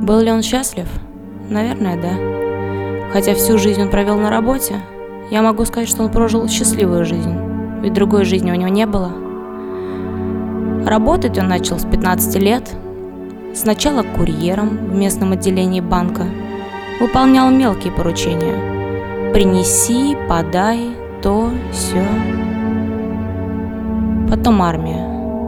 Был ли он счастлив? Наверное, да. Хотя всю жизнь он провел на работе, я могу сказать, что он прожил счастливую жизнь, ведь другой жизни у него не было. Работать он начал с 15 лет, сначала курьером в местном отделении банка, выполнял мелкие поручения. Принеси, подай, то, сё. Потом армия.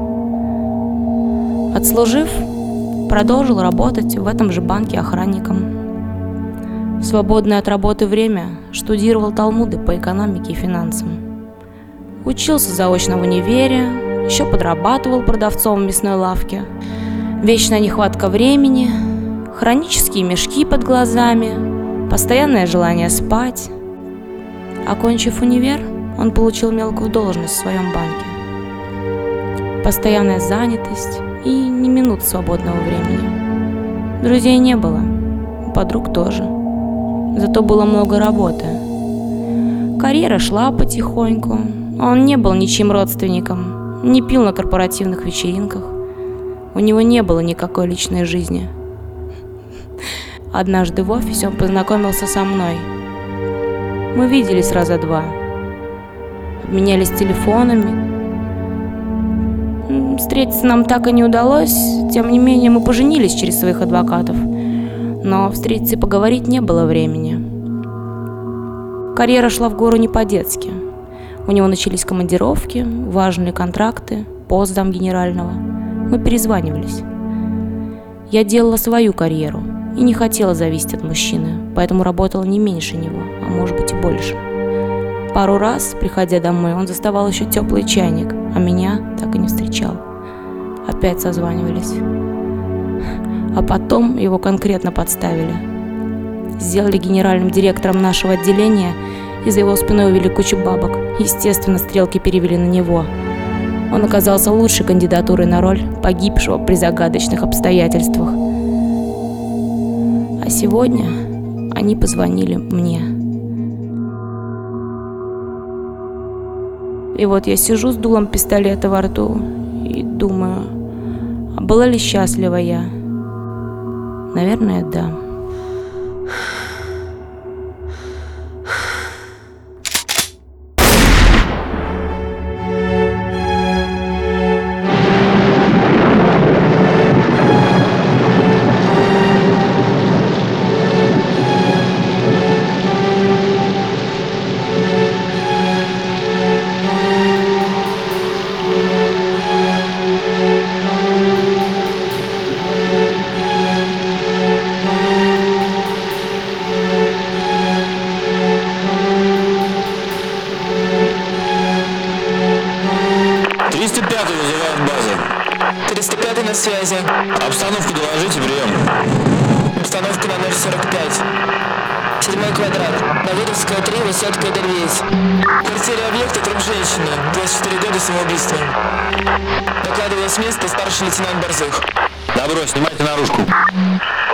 Отслужив, продолжил работать в этом же банке охранником. В свободное от работы время штудировал талмуды по экономике и финансам. Учился заочно в универе, еще подрабатывал продавцом в мясной лавке. Вечная нехватка времени, хронические мешки под глазами, постоянное желание спать. Окончив универ, он получил мелкую должность в своем банке. Постоянная занятость и ни минут свободного времени. Друзей не было, подруг тоже. Зато было много работы. Карьера шла потихоньку. Он не был ничьим родственником, не пил на корпоративных вечеринках. У него не было никакой личной жизни. Однажды в офисе он познакомился со мной. Мы виделись раза два. Обменялись телефонами. Встретиться нам так и не удалось. Тем не менее, мы поженились через своих адвокатов. Но встретиться и поговорить не было времени. Карьера шла в гору не по-детски. У него начались командировки, важные контракты, пост замгенерального. Мы перезванивались. Я делала свою карьеру и не хотела зависеть от мужчины, поэтому работала не меньше него, а может быть и больше. Пару раз, приходя домой, он заставал еще теплый чайник, а меня так и не встречал. Опять созванивались. А потом его конкретно подставили. Сделали генеральным директором нашего отделения и за его спиной увели кучу бабок. Естественно, стрелки перевели на него. Он оказался лучшей кандидатурой на роль погибшего при загадочных обстоятельствах. А сегодня они позвонили мне. И вот я сижу с дулом пистолета во рту и думаю, а была ли счастлива я? Наверное, да. На связи. Обстановку доложите, прием. Обстановка номер 45. 7-й квадрат. Давыдовская, 3, Высотка, Эдельвейс. В квартире объекта труп женщины, 24 года, самоубийство. Докладывал с места старший лейтенант Борзых. Добро, снимайте наружку.